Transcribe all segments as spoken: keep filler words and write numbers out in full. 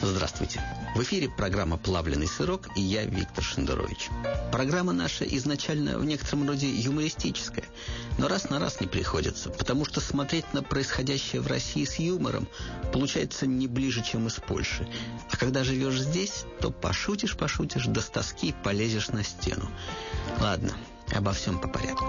Здравствуйте. В эфире программа «Плавленый сырок» и я, Виктор Шендерович. Программа наша изначально в некотором роде юмористическая, но раз на раз не приходится, потому что смотреть на происходящее в России с юмором получается не ближе, чем из Польши. А когда живешь здесь, то пошутишь-пошутишь, да с тоски полезешь на стену. Ладно, обо всем по порядку.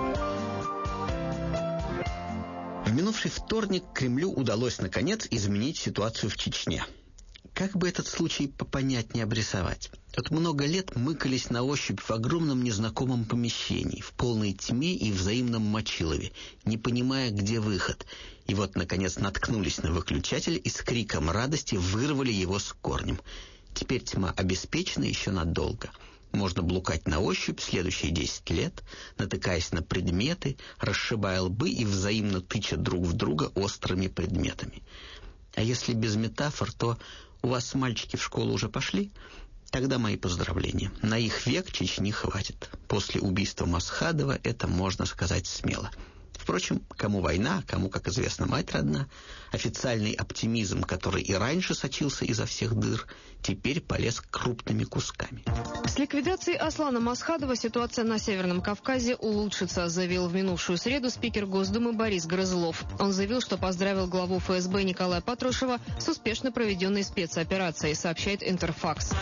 В минувший вторник Кремлю удалось, наконец, изменить ситуацию в Чечне. Как бы этот случай попонятнее обрисовать? Вот много лет мыкались на ощупь в огромном незнакомом помещении, в полной тьме и взаимном мочилове, не понимая, где выход. И вот, наконец, наткнулись на выключатель и с криком радости вырвали его с корнем. Теперь тьма обеспечена еще надолго. Можно блукать на ощупь следующие десять лет, натыкаясь на предметы, расшибая лбы и взаимно тыча друг в друга острыми предметами. А если без метафор, то у вас мальчики в школу уже пошли? Тогда мои поздравления. На их век Чечни хватит. После убийства Масхадова это можно сказать смело. Впрочем, кому война, кому, как известно, мать родна. Официальный оптимизм, который и раньше сочился изо всех дыр, теперь полез крупными кусками. С ликвидацией Аслана Масхадова ситуация на Северном Кавказе улучшится, заявил в минувшую среду спикер Госдумы Борис Грызлов. Он заявил, что поздравил главу эф эс бэ Николая Патрушева с успешно проведенной спецоперацией, сообщает Интерфакс.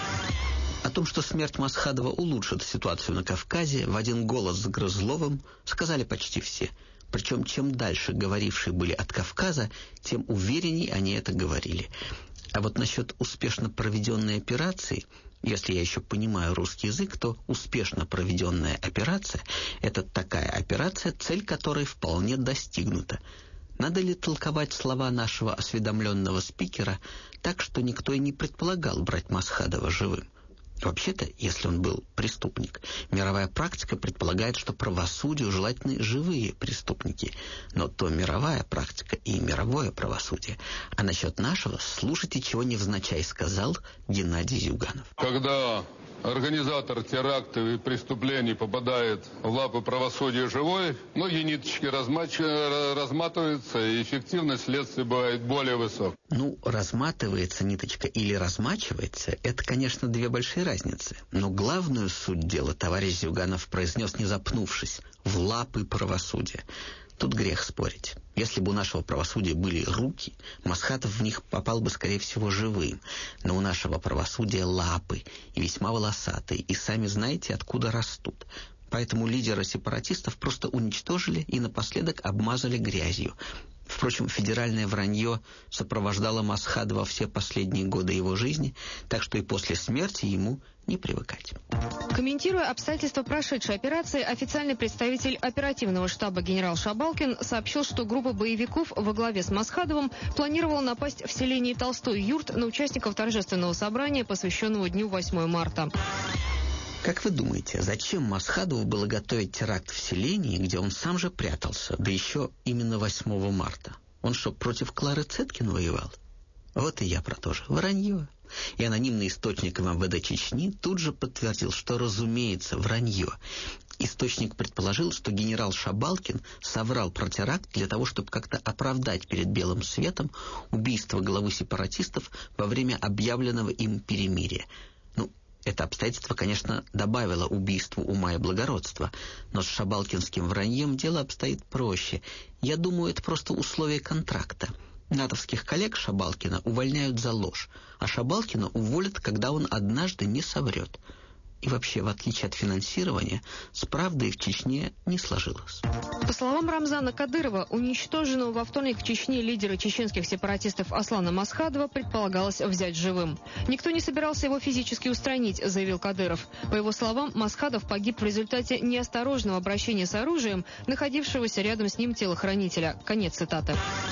О том, что смерть Масхадова улучшит ситуацию на Кавказе, в один голос с Грызловым сказали почти все. Причем, чем дальше говорившие были от Кавказа, тем уверенней они это говорили. А вот насчет успешно проведенной операции, если я еще понимаю русский язык, то успешно проведенная операция – это такая операция, цель которой вполне достигнута. Надо ли толковать слова нашего осведомленного спикера так, что никто и не предполагал брать Масхадова живым? Вообще-то, если он был преступник, мировая практика предполагает, что правосудию желательны живые преступники. Но то мировая практика и мировое правосудие. А насчет нашего слушайте, чего невзначай сказал Геннадий Зюганов. Когда организатор терактов и преступлений попадает в лапы правосудия живой, многие ниточки размач... разматываются, и эффективность следствия бывает более высокой. Ну, разматывается ниточка или размачивается, это, конечно, две большие разницы. Но главную суть дела товарищ Зюганов произнес, не запнувшись, в лапы правосудия. Тут грех спорить. Если бы у нашего правосудия были руки, Масхадов в них попал бы, скорее всего, живым. Но у нашего правосудия лапы, и весьма волосатые, и сами знаете, откуда растут. Поэтому лидера сепаратистов просто уничтожили и напоследок обмазали грязью. Впрочем, федеральное вранье сопровождало Масхадова все последние годы его жизни, так что и после смерти ему не привыкать. Комментируя обстоятельства прошедшей операции, официальный представитель оперативного штаба генерал Шабалкин сообщил, что группа боевиков во главе с Масхадовым планировала напасть в селении Толстой-Юрт на участников торжественного собрания, посвященного Дню восьмого марта. Как вы думаете, зачем Масхадову было готовить теракт в селении, где он сам же прятался, да еще именно восьмого марта? Он что, против Клары Цеткин воевал? Вот и я про то же. Вранье. И анонимный источник эм вэ дэ Чечни тут же подтвердил, что, разумеется, вранье. Источник предположил, что генерал Шабалкин соврал про теракт для того, чтобы как-то оправдать перед белым светом убийство главы сепаратистов во время объявленного им перемирия. Ну, это обстоятельство, конечно, добавило убийству ума и благородства, но с шабалкинским враньем дело обстоит проще. Я думаю, это просто условие контракта. Натовских коллег Шабалкина увольняют за ложь, а Шабалкина уволят, когда он однажды не соврет. И вообще, в отличие от финансирования, с правдой в Чечне не сложилось. По словам Рамзана Кадырова, уничтоженного во вторник в Чечне лидера чеченских сепаратистов Аслана Масхадова предполагалось взять живым. Никто не собирался его физически устранить, заявил Кадыров. По его словам, Масхадов погиб в результате неосторожного обращения с оружием находившегося рядом с ним телохранителя. Конец цитаты.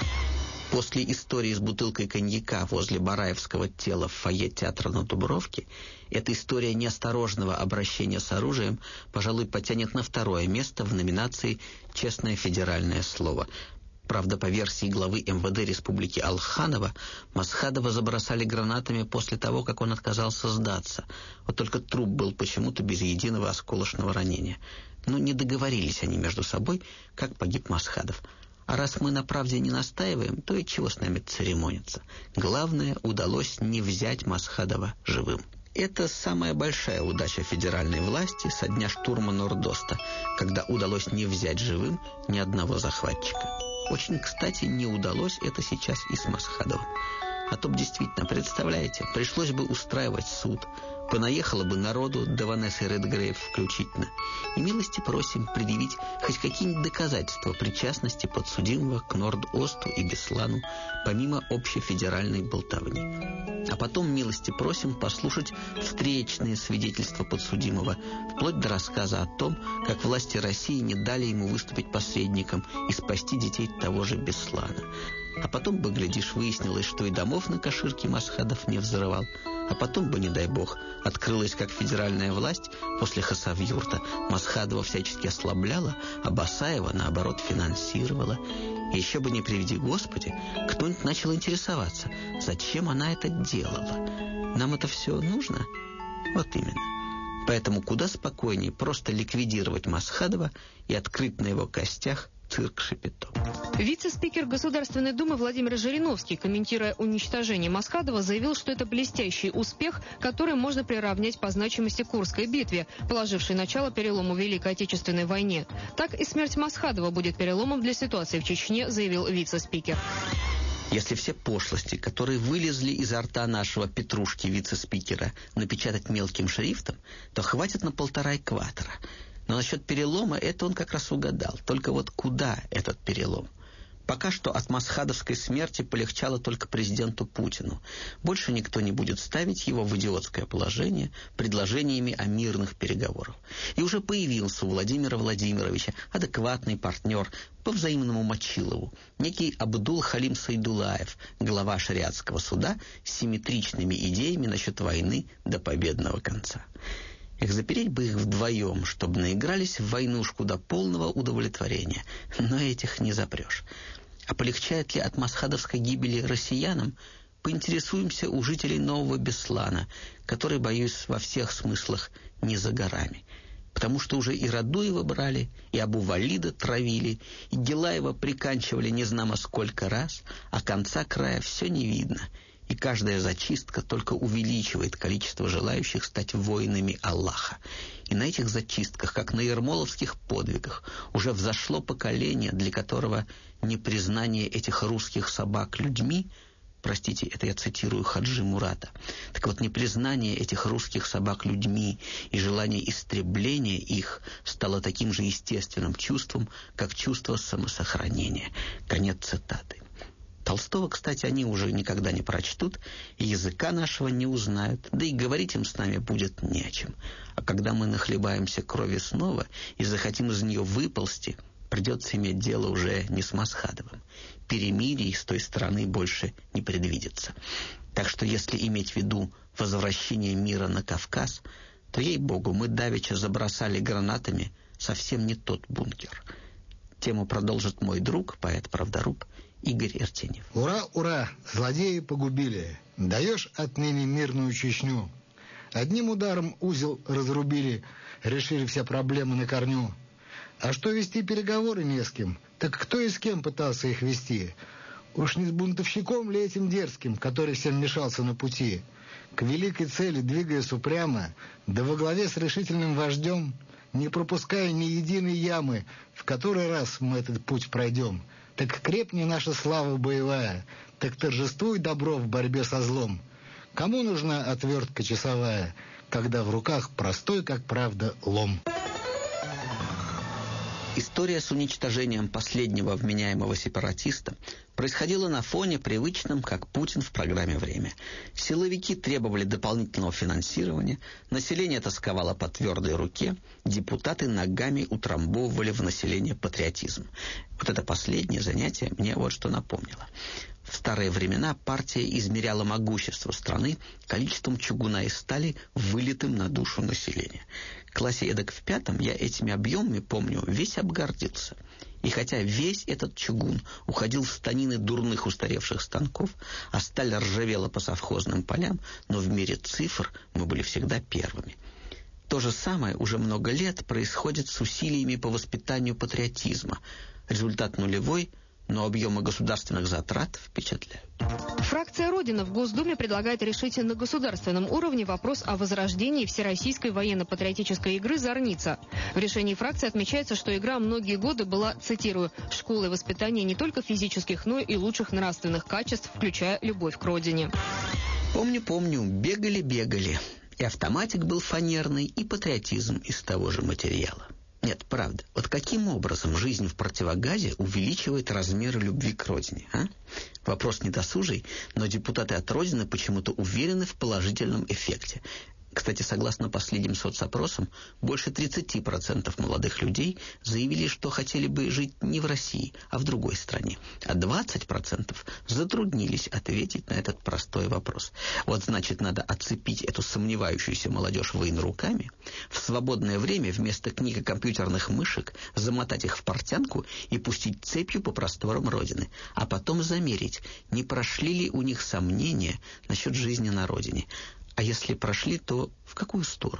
После истории с бутылкой коньяка возле Бараевского тела в фойе театра на Дубровке, эта история неосторожного обращения с оружием, пожалуй, потянет на второе место в номинации «Честное федеральное слово». Правда, по версии главы эм вэ дэ Республики Алханова, Масхадова забросали гранатами после того, как он отказался сдаться. Вот только труп был почему-то без единого осколочного ранения. Но не договорились они между собой, как погиб Масхадов. А раз мы на правде не настаиваем, то и чего с нами церемониться? Главное, удалось не взять Масхадова живым. Это самая большая удача федеральной власти со дня штурма Нордоста, когда удалось не взять живым ни одного захватчика. Очень, кстати, не удалось это сейчас и с Масхадовым. А то б действительно, представляете, пришлось бы устраивать суд, понаехало бы народу, до Ванессы Редгрейв включительно. И милости просим предъявить хоть какие-нибудь доказательства причастности подсудимого к Норд-Осту и Беслану, помимо общефедеральной болтовни. А потом милости просим послушать встречные свидетельства подсудимого, вплоть до рассказа о том, как власти России не дали ему выступить посредником и спасти детей того же Беслана. А потом бы, глядишь, выяснилось, что и домов на Каширке Масхадов не взрывал. А потом бы, не дай бог, открылась, как федеральная власть после Хасавюрта Масхадова всячески ослабляла, а Басаева, наоборот, финансировала. И еще бы, не приведи Господи, кто-нибудь начал интересоваться, зачем она это делала. Нам это все нужно? Вот именно. Поэтому куда спокойнее просто ликвидировать Масхадова и открыть на его костях цирк Шапито. Вице-спикер Государственной Думы Владимир Жириновский, комментируя уничтожение Масхадова, заявил, что это блестящий успех, который можно приравнять по значимости к Курской битве, положившей начало перелому в Великой Отечественной войне. Так и смерть Масхадова будет переломом для ситуации в Чечне, заявил вице-спикер. Если все пошлости, которые вылезли изо рта нашего Петрушки, вице-спикера, напечатать мелким шрифтом, то хватит на полтора экватора. Но насчет перелома это он как раз угадал. Только вот куда этот перелом? Пока что от масхадовской смерти полегчало только президенту Путину. Больше никто не будет ставить его в идиотское положение предложениями о мирных переговорах. И уже появился у Владимира Владимировича адекватный партнер по взаимному Мочилову, некий Абдул-Халим Сайдулаев, глава шариатского суда с симметричными идеями насчет войны до победного конца. Эх, запереть бы их вдвоем, чтобы наигрались в войнушку до полного удовлетворения. Но этих не запрешь. А полегчает ли от масхадовской гибели россиянам? Поинтересуемся у жителей Нового Беслана, который, боюсь, во всех смыслах не за горами. Потому что уже и Радуева брали, и Абу-Валида травили, и Гилаева приканчивали незнамо сколько раз, а конца края все не видно. И каждая зачистка только увеличивает количество желающих стать воинами Аллаха. И на этих зачистках, как на ермоловских подвигах, уже взошло поколение, для которого непризнание этих русских собак людьми, простите, это я цитирую Хаджи Мурата, так вот, непризнание этих русских собак людьми и желание истребления их стало таким же естественным чувством, как чувство самосохранения. Конец цитаты. Толстого, кстати, они уже никогда не прочтут, и языка нашего не узнают, да и говорить им с нами будет не о чем. А когда мы нахлебаемся крови снова и захотим из нее выползти, придется иметь дело уже не с Масхадовым. Перемирий с той стороны больше не предвидится. Так что если иметь в виду возвращение мира на Кавказ, то, ей-богу, мы давеча забросали гранатами совсем не тот бункер. Тему продолжит мой друг, поэт-правдоруб Игорь Иртенев. Ура, ура! Злодеи погубили. Даешь отныне мирную Чечню. Одним ударом узел разрубили, решили все проблемы на корню. А что вести переговоры не с кем? Так кто и с кем пытался их вести? Уж не с бунтовщиком ли этим дерзким, который всем мешался на пути? К великой цели двигаясь упрямо, да во главе с решительным вождем, не пропуская ни единой ямы, в который раз мы этот путь пройдем. Так крепни наша слава боевая, так торжествуй добро в борьбе со злом. Кому нужна отвертка часовая, когда в руках простой, как правда, лом? История с уничтожением последнего вменяемого сепаратиста происходила на фоне привычном, как Путин в программе «Время». Силовики требовали дополнительного финансирования, население тосковало по твердой руке, депутаты ногами утрамбовывали в население патриотизм. Вот это последнее занятие мне вот что напомнило. В старые времена партия измеряла могущество страны количеством чугуна и стали, вылитым на душу населения. В классе эдак в пятом я этими объемами, помню, весь обгордился. И хотя весь этот чугун уходил в станины дурных устаревших станков, а сталь ржавела по совхозным полям, но в мире цифр мы были всегда первыми. То же самое уже много лет происходит с усилиями по воспитанию патриотизма. Результат нулевой, но объемы государственных затрат впечатляют. Фракция «Родина» в Госдуме предлагает решить на государственном уровне вопрос о возрождении всероссийской военно-патриотической игры «Зорница». В решении фракции отмечается, что игра многие годы была, цитирую, «школой воспитания не только физических, но и лучших нравственных качеств, включая любовь к родине». Помню, помню, бегали-бегали. И автоматик был фанерный, и патриотизм из того же материала. Нет, правда. Вот каким образом жизнь в противогазе увеличивает размеры любви к родине, а? Вопрос недосужий, но депутаты от Родины почему-то уверены в положительном эффекте. Кстати, согласно последним соцопросам, больше тридцать процентов молодых людей заявили, что хотели бы жить не в России, а в другой стране. А двадцать процентов затруднились ответить на этот простой вопрос. Вот значит, надо отцепить эту сомневающуюся молодежь войн руками, в свободное время вместо книг и компьютерных мышек замотать их в портянку и пустить цепью по просторам Родины, а потом замерить, не прошли ли у них сомнения насчет жизни на Родине. А если прошли, то в какую сторону?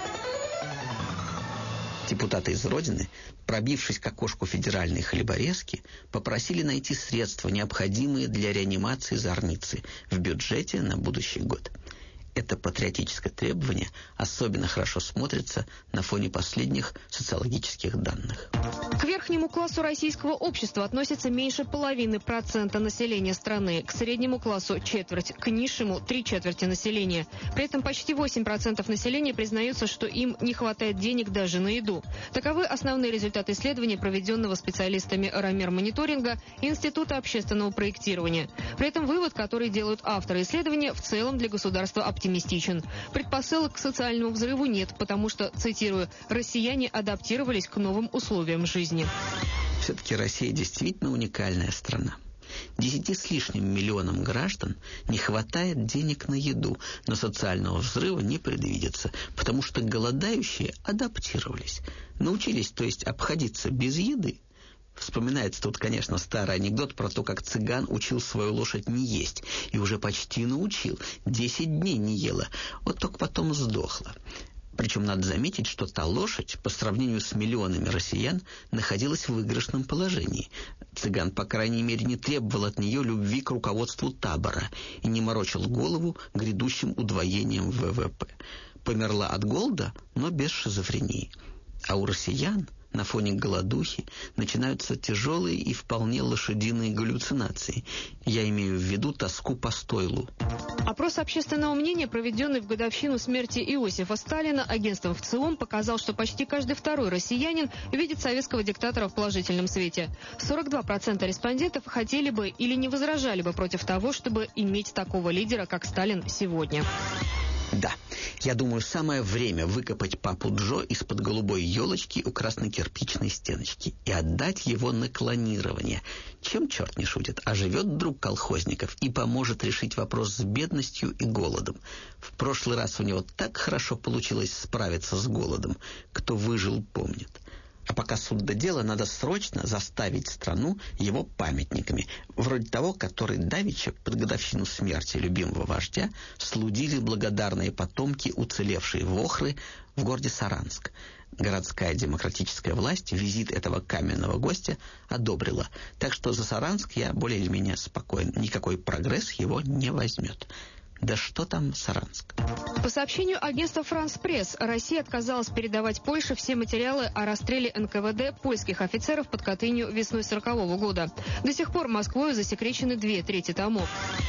Депутаты из Родины, пробившись к окошку федеральной хлеборезки, попросили найти средства, необходимые для реанимации «Зорницы» в бюджете на будущий год. Это патриотическое требование особенно хорошо смотрится на фоне последних социологических данных. К верхнему классу российского общества относится меньше половины процента населения страны, к среднему классу четверть, к низшему три четверти населения. При этом почти восемь процентов населения признаются, что им не хватает денег даже на еду. Таковы основные результаты исследования, проведенного специалистами Ромер-мониторинга Института общественного проектирования. При этом вывод, который делают авторы исследования, в целом для государства оптимистичен. Предпосылок к социальному взрыву нет, потому что, цитирую, «россияне адаптировались к новым условиям жизни». Все-таки Россия действительно уникальная страна. Десяти с лишним миллионам граждан не хватает денег на еду, но социального взрыва не предвидится, потому что голодающие адаптировались, научились, то есть, обходиться без еды. Вспоминается тут, конечно, старый анекдот про то, как цыган учил свою лошадь не есть, и уже почти научил, десять дней не ела, вот только потом сдохла. Причем надо заметить, что та лошадь, по сравнению с миллионами россиян, находилась в выигрышном положении. Цыган, по крайней мере, не требовал от нее любви к руководству табора и не морочил голову грядущим удвоением вэ вэ пэ. Померла от голода, но без шизофрении. А у россиян на фоне голодухи начинаются тяжелые и вполне лошадиные галлюцинации. Я имею в виду тоску по стойлу. Опрос общественного мнения, проведенный в годовщину смерти Иосифа Сталина агентством ВЦИОМ, показал, что почти каждый второй россиянин видит советского диктатора в положительном свете. сорок два процента респондентов хотели бы или не возражали бы против того, чтобы иметь такого лидера, как Сталин, сегодня. Да, я думаю, самое время выкопать папу Джо из-под голубой елочки у краснокирпичной стеночки и отдать его на клонирование. Чем черт не шутит, а живет друг колхозников и поможет решить вопрос с бедностью и голодом. В прошлый раз у него так хорошо получилось справиться с голодом. Кто выжил, помнит. А пока суд до дела, надо срочно заставить страну его памятниками, вроде того, который давеча под годовщину смерти любимого вождя слудили благодарные потомки уцелевшей Вохры в городе Саранск. Городская демократическая власть визит этого каменного гостя одобрила, так что за Саранск я более или менее спокоен. Никакой прогресс его не возьмет. Да что там Саранск? По сообщению агентства «Франс Пресс», Россия отказалась передавать Польше все материалы о расстреле эн ка вэ дэ польских офицеров под Катынью весной сорокового года. До сих пор Москвой засекречены две трети томов.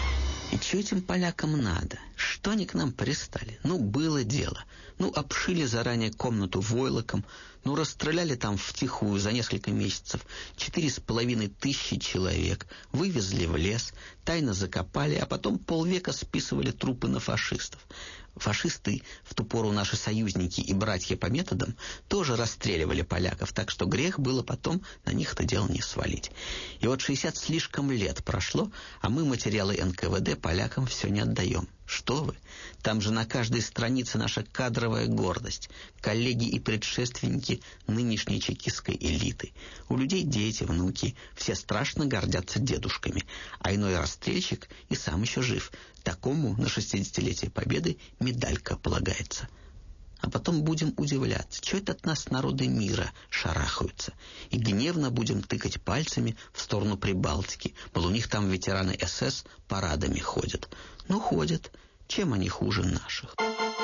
И что этим полякам надо? Что они к нам пристали? Ну, было дело. Ну, обшили заранее комнату войлоком, ну, расстреляли там втихую за несколько месяцев четыре с половиной тысячи человек, вывезли в лес, тайно закопали, а потом полвека списывали трупы на фашистов. Фашисты, в ту пору наши союзники и братья по методам, тоже расстреливали поляков, так что грех было потом на них это дело не свалить. И вот шестьдесят слишком лет прошло, а мы материалы эн ка вэ дэ полякам все не отдаем. Что вы? Там же на каждой странице наша кадровая гордость, коллеги и предшественники нынешней чекистской элиты. У людей дети, внуки, все страшно гордятся дедушками, а иной расстрельщик и сам еще жив. Такому на шестидесятилетие Победы медалька полагается. А потом будем удивляться, что это от нас народы мира шарахаются. И гневно будем тыкать пальцами в сторону Прибалтики. Мол, у них там ветераны эс эс парадами ходят. Ну, ходят. Чем они хуже наших?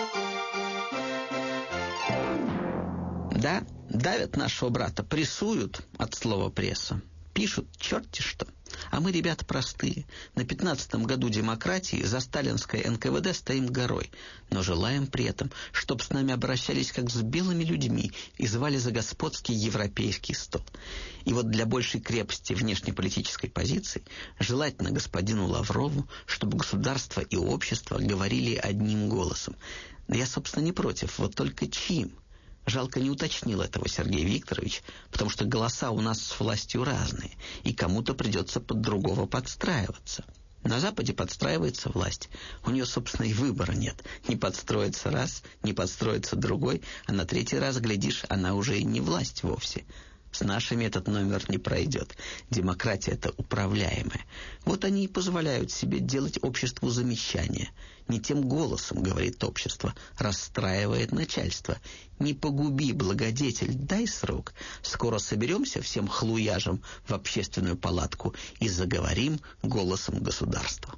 Да, давят нашего брата, прессуют от слова пресса. Пишут черти что. А мы, ребята, простые. На пятнадцатом году демократии за сталинское эн ка вэ дэ стоим горой. Но желаем при этом, чтоб с нами обращались как с белыми людьми и звали за господский европейский стол. И вот для большей крепости внешнеполитической позиции желательно господину Лаврову, чтобы государство и общество говорили одним голосом. Я, собственно, не против, вот только чьим? Жалко, не уточнил этого Сергей Викторович, потому что голоса у нас с властью разные, и кому-то придется под другого подстраиваться. На Западе подстраивается власть. У нее, собственно, и выбора нет. Не подстроится раз, не подстроится другой, а на третий раз, глядишь, она уже и не власть вовсе. С нашими этот номер не пройдет. Демократия – это управляемая. Вот они и позволяют себе делать обществу замечания. Не тем голосом, говорит общество, расстраивает начальство. Не погуби, благодетель, дай срок. Скоро соберемся всем хлуяжем в общественную палатку и заговорим голосом государства.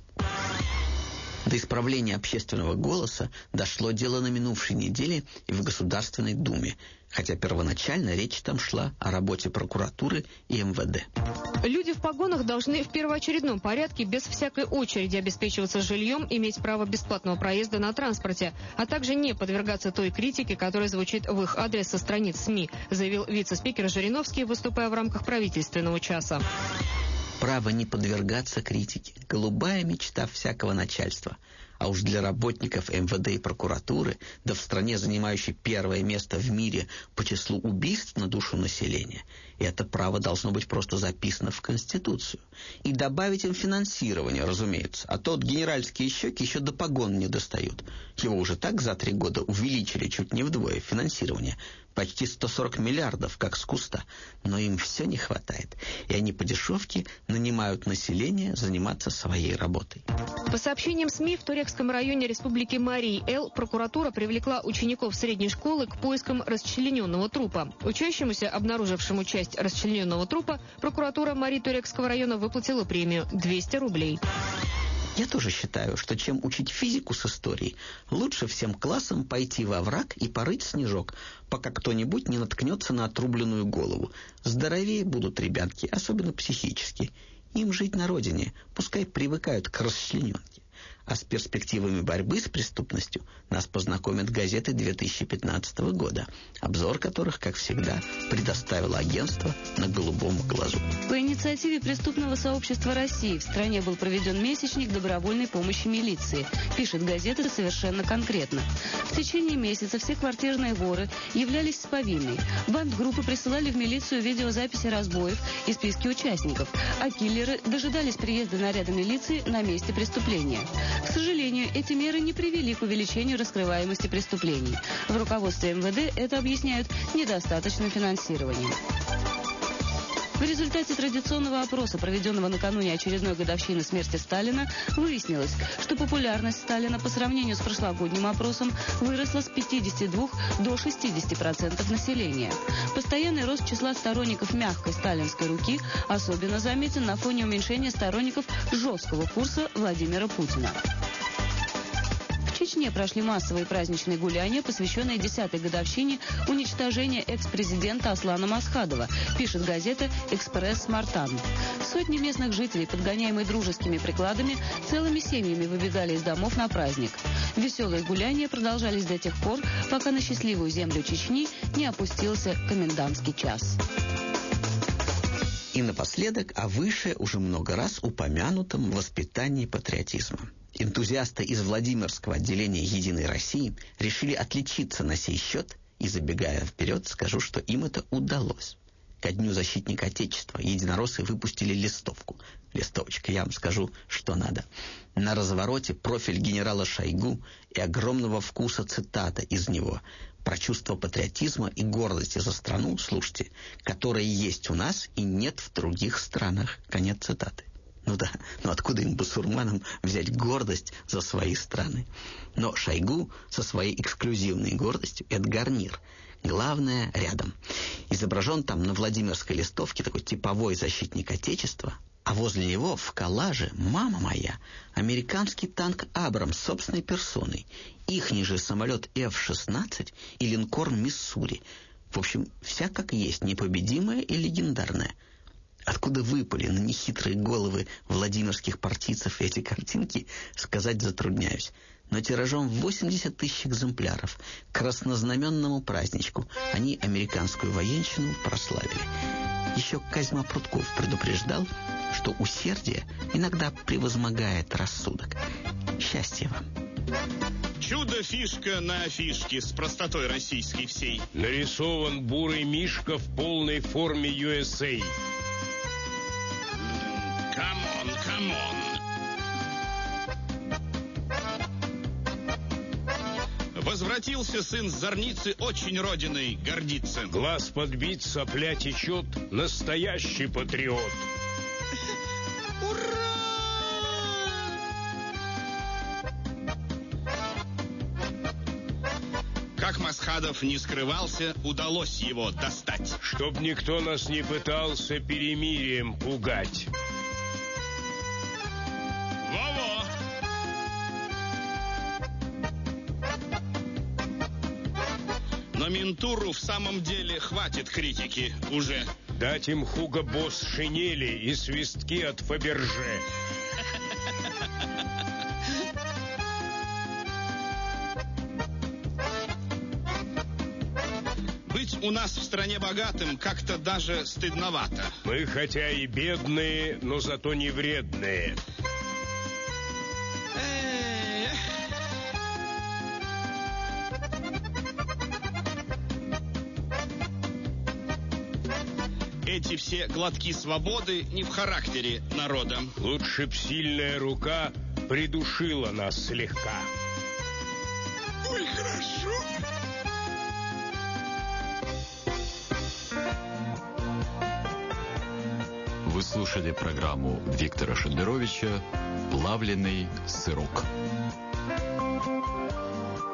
До исправления общественного голоса дошло дело на минувшей неделе и в Государственной Думе, хотя первоначально речь там шла о работе прокуратуры и эм вэ дэ. Люди в погонах должны в первоочередном порядке без всякой очереди обеспечиваться жильем, иметь право бесплатного проезда на транспорте, а также не подвергаться той критике, которая звучит в их адрес со страниц СМИ, заявил вице-спикер Жириновский, выступая в рамках правительственного часа. Право не подвергаться критике – голубая мечта всякого начальства. А уж для работников эм вэ дэ и прокуратуры, да в стране, занимающей первое место в мире по числу убийств на душу населения, это право должно быть просто записано в Конституцию. И добавить им финансирование, разумеется. А то от генеральские щеки еще до погон не достают. Его уже так за три года увеличили чуть не вдвое финансирование. Почти сто сорок миллиардов, как с куста. Но им все не хватает. И они по дешевке нанимают население заниматься своей работой. По сообщениям СМИ, в Турекском районе Республики Марий-Эл прокуратура привлекла учеников средней школы к поискам расчлененного трупа. Учащемуся, обнаружившему часть расчлененного трупа, прокуратура Мари-Турекского района выплатила премию двести рублей. Я тоже считаю, что чем учить физику с историей, лучше всем классам пойти во враг и порыть снежок, пока кто-нибудь не наткнется на отрубленную голову. Здоровее будут ребятки, особенно психически. Им жить на родине, пускай привыкают к расчлененке. А с перспективами борьбы с преступностью нас познакомят газеты две тысячи пятнадцатого года, обзор которых, как всегда, предоставило агентство «На голубом глазу». По инициативе преступного сообщества России в стране был проведен месячник добровольной помощи милиции, пишет газета совершенно конкретно. В течение месяца все квартирные воры являлись с повинной. Бандгруппы присылали в милицию видеозаписи разбоев и списки участников, а киллеры дожидались приезда наряда милиции на месте преступления. К сожалению, эти меры не привели к увеличению раскрываемости преступлений. В руководстве эм вэ дэ это объясняют недостаточным финансированием. В результате традиционного опроса, проведенного накануне очередной годовщины смерти Сталина, выяснилось, что популярность Сталина по сравнению с прошлогодним опросом выросла с пятидесяти двух до шестидесяти процентов населения. Постоянный рост числа сторонников мягкой сталинской руки особенно заметен на фоне уменьшения сторонников жесткого курса Владимира Путина. В Чечне прошли массовые праздничные гуляния, посвященные десятой годовщине уничтожения экс-президента Аслана Масхадова, пишет газета «Экспресс-Мартан». Сотни местных жителей, подгоняемые дружескими прикладами, целыми семьями выбегали из домов на праздник. Веселые гуляния продолжались до тех пор, пока на счастливую землю Чечни не опустился комендантский час. И напоследок о выше уже много раз упомянутом воспитании патриотизма. Энтузиасты из Владимирского отделения «Единой России» решили отличиться на сей счет, и, забегая вперед, скажу, что им это удалось. Ко Дню защитника Отечества единороссы выпустили листовку. Листовочка, я вам скажу, что надо. На развороте профиль генерала Шойгу и огромного вкуса цитата из него про чувство патриотизма и гордости за страну, слушайте, которая есть у нас и нет в других странах. Конец цитаты. Ну да, но откуда им, басурманам, взять гордость за свои страны? Но Шойгу со своей эксклюзивной гордостью — это гарнир. Главное — рядом. Изображен там на Владимирской листовке такой типовой защитник Отечества, а возле него в коллаже, мама моя, американский танк «Абрамс» собственной персоной, ихний же самолет эф шестнадцать и линкор «Миссури». В общем, вся как есть, непобедимая и легендарная. Откуда выпали на нехитрые головы владимирских партийцев эти картинки, сказать затрудняюсь. Но тиражом восемьдесят тысяч экземпляров к краснознаменному праздничку они американскую военщину прославили. Еще Козьма Прутков предупреждал, что усердие иногда превозмогает рассудок. Счастья вам! Чудо-фишка на афишке с простотой российской всей. Нарисован бурый мишка в полной форме ю эс эй. Камон, камон. Возвратился сын с зорницы, очень родиной гордится. Глаз подбит, сопля течет, настоящий патриот. Ура! Как Масхадов не скрывался, удалось его достать. Чтоб никто нас не пытался перемирием пугать. Во-во! Но Минтуру в самом деле хватит критики уже. Дать им Хуго Босс шинели и свистки от Фаберже. Быть у нас в стране богатым как-то даже стыдновато. Мы хотя и бедные, но зато не вредные. Эти все глотки свободы не в характере народа. Лучше б сильная рука придушила нас слегка. Ой, хорошо. Вы слушали программу Виктора Шендеровича «Плавленый сырок».